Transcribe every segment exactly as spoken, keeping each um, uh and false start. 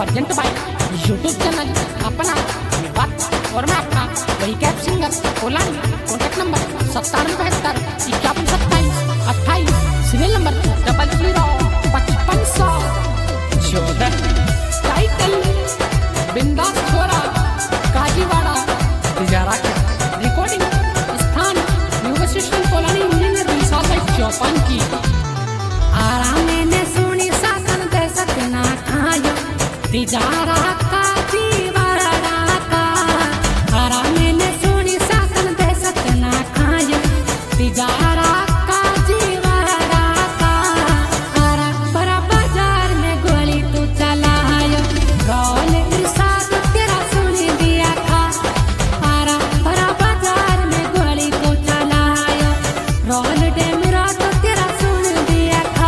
Present by YouTube channel अपना बात और मैं आपका वही कैप सिंगर कोलानी। कॉन्टैक्ट नंबर सत्तानवे बहत्तर इक्यावन सत्ताईस अट्ठाईस, सीरियल नंबर डबल जीरो पचपन सौ चौदह। टाइटल बिंदास छोरा काजीवाड़ा तिजारा के। रिकॉर्डिंग स्थान न्यू बस स्टैंड कोलानी इंजीनियर विशाल भाई चौपान की। आराम ने सुनी सासन दे सकना खायो तिजारा का जीवाड़ा का। आराम ने सुनी सासन दे सकना खायो तिजारा का जीवाड़ा का। आरा बड़ा बाजार में गोली तू चलायो रोल इरशाद तेरा सुनी दिया खा। आरा बड़ा बाजार में गोली तू चलायो रोल डेमरा तो तेरा सुन दिया खा।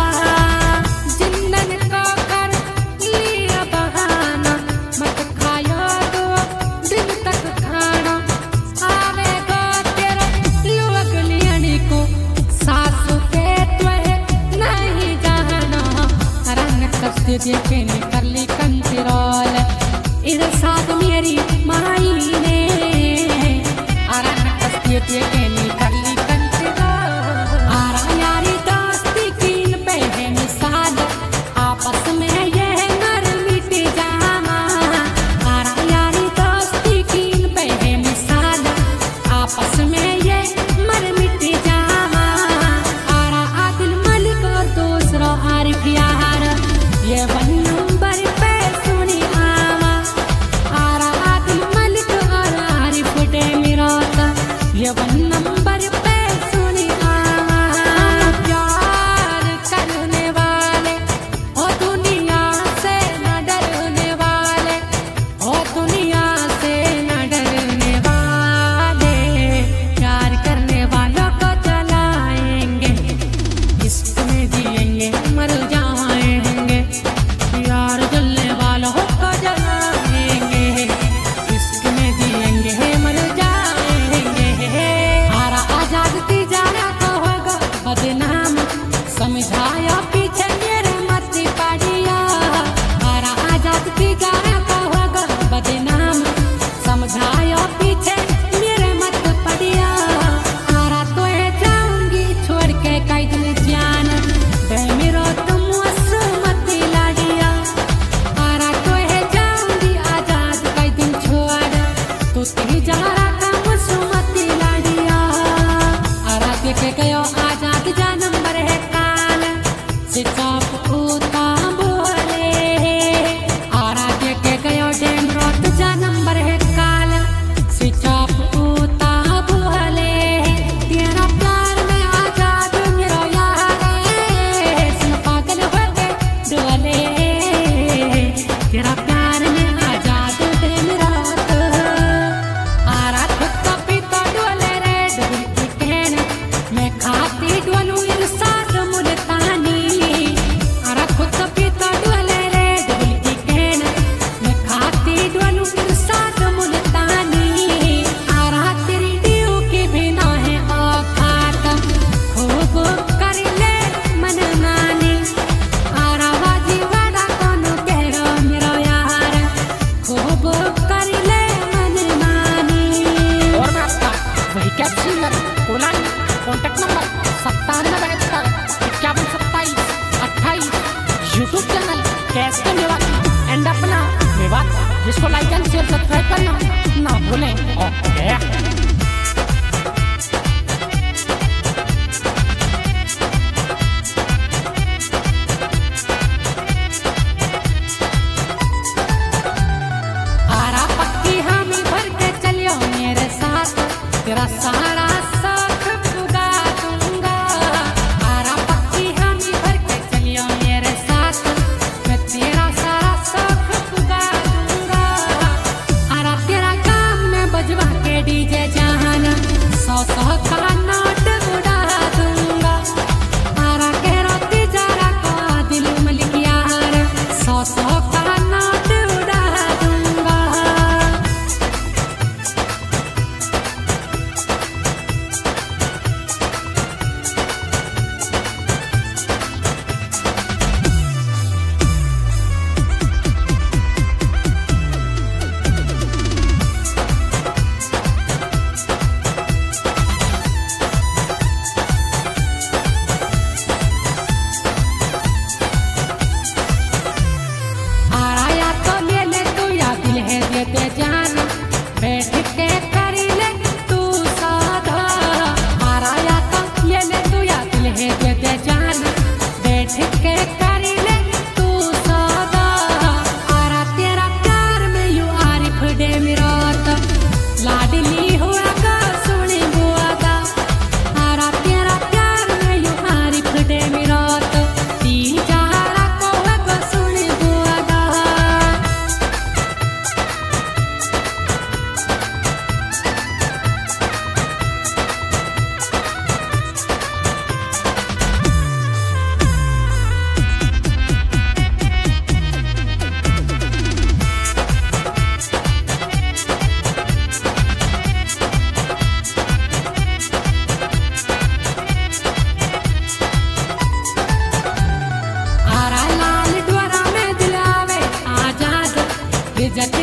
जिंदन को कर लिया बहाना मत खायो दो दिन तक खाना। आवेगा तेरा युवक लियनी को सासू के तुहे नहीं जाना। रंग कस्ते देखे निकल ली कंतिरोल इरशाद मेरी माई ने। रंग कस्ते देखे निकल ली कंतिरोल। आरा यारी दोस्ती कीन पे है मिसाल आपस में ये मर मिट जामा। आरा यारी दोस्ती कीन पे है मिसाल आपस में ये मर मिट जामा। आरा आदिल मलिक और दूसरा आरिफ यार ये वन नंबर पे सुनी आवा। आरा आदिल मलिक और आरिफ डेमिरात ये वन नंबर पे सुनी आवा। प्यार करने वाले ओ दुनिया से न डरने वाले ओ दुनिया से न डरने वाले। प्यार करने वालों को जलाएंगे इश्क में जिएंगे मर जाएंगे। प्यार जलने वालों को जलाएंगे इश्क में जिएंगे मर जाएंगे। आरा आजाद तिजारा को होगा बदनाम समझाया पीछे मेरे मत पड़िया। आरा आजाद तिजारा को होगा बदनाम समझाया पीछे मेरे मत पड़िया। आरा तो जाऊंगी छोड़ के कई दिन जान दे मेरो तुम मत लाडिया। आरा तो जाऊंगी आजाद कई दिन छोड़ तू तिजारा का मत लाडिया। आरा देखे गयो आजाद जा नंबर है काल से चाप उता बोले। आरा देखे गयो डेम रोत जा नंबर है काल से चाप उता बोले। तेरा प्यार में आजाद मेरो यार सुन पागल हो गए डोले। तेरा प्यार में आजाद डेम रात। आरा खुद पीता डोले रे डोल की कहन मैं खाती डोलू इरशाद मुल्तानी। आरा खुद पीता डोले रे डोल की कहन मैं खाती डोलू इरशाद मुल्तानी। आरा तेरी डीऊ की बिना है औकात खूब कर ले मन मानी। आरा वाजी वादा कोनो कह रो मेरो यार खूब कर ले मन मानी। और मैं आपका वही कैप सिंगर कोलानी। कॉन्टैक्ट नंबर सत्तानवे बहत्तर इक्यावन सत्ताईस अट्ठाईस। यूट्यूब चैनल कैश के मेवात एंड अपना मेवात जिसको लाइक एंड शेयर सब्सक्राइब करना ना भूलें। ओके। आरा पक्की हामी भर के चलियो मेरे साथ तेरा सारा साथ पुगा दूंगा। आरा पक्की हामी भर के चलियो मेरे साथ मैं तेरा सारा साथ पुगा दूंगा। आरा तेरा काम में बजवा के डीजे जा इज्जत